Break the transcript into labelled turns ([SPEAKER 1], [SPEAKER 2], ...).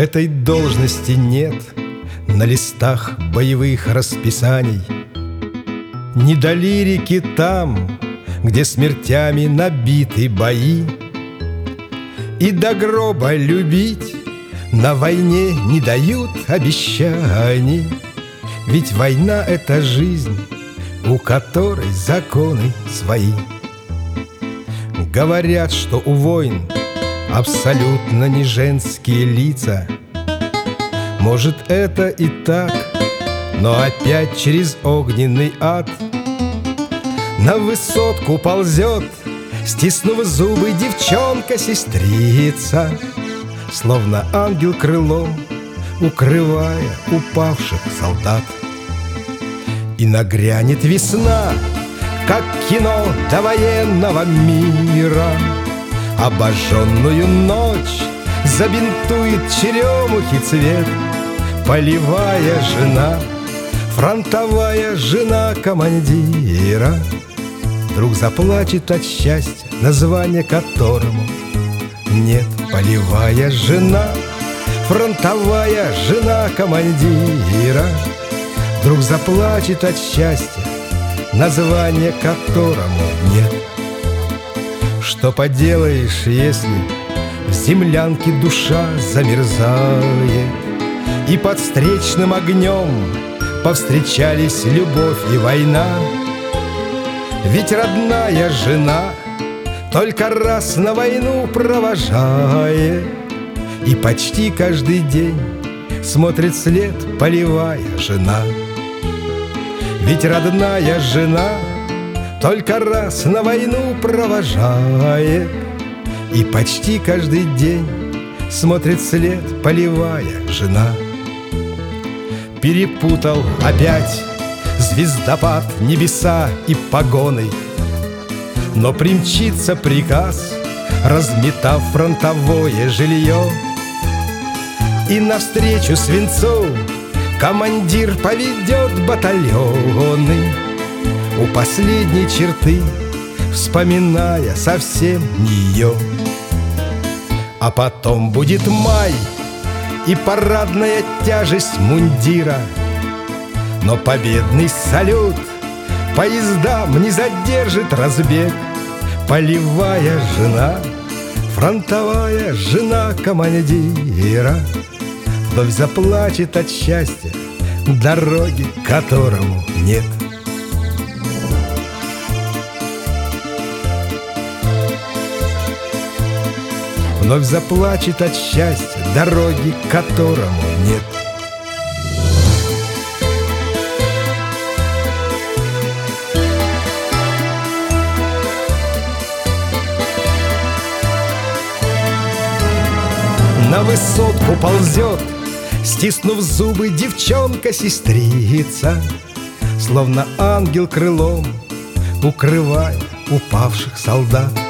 [SPEAKER 1] Этой должности нет на листах боевых расписаний. Не до лирики там, где смертями набиты бои. И до гроба любить на войне не дают обещаний. Ведь война — это жизнь, у которой законы свои. Говорят, что у войн абсолютно не женские лица. Может, это и так, но опять через огненный ад на высотку ползет, стиснув зубы, девчонка-сестрица, словно ангел крылом укрывая упавших солдат. И нагрянет весна, как кино довоенного мира. Обожженную ночь забинтует черемухи цвет. Полевая жена, фронтовая жена командира вдруг заплачет от счастья, название которому нет. Полевая жена, фронтовая жена командира вдруг заплачет от счастья, название которому нет. Что поделаешь, если в землянке душа замерзает, и под встречным огнем повстречались любовь и война? Ведь родная жена только раз на войну провожает, и почти каждый день смотрит след полевая жена. Ведь родная жена только раз на войну провожает, и почти каждый день смотрит след полевая жена. Перепутал опять звездопад небеса и погоны, но примчится приказ, разметав фронтовое жилье. И навстречу свинцу командир поведет батальоны, у последней черты вспоминая совсем не ее. А потом будет май и парадная тяжесть мундира, но победный салют поездам не задержит разбег. Полевая жена, фронтовая жена командира вновь заплачет от счастья, дороги которому нет. Вновь заплачет от счастья, дороги которому нет. На высотку ползет, стиснув зубы, девчонка-сестрица, словно ангел крылом укрывая упавших солдат.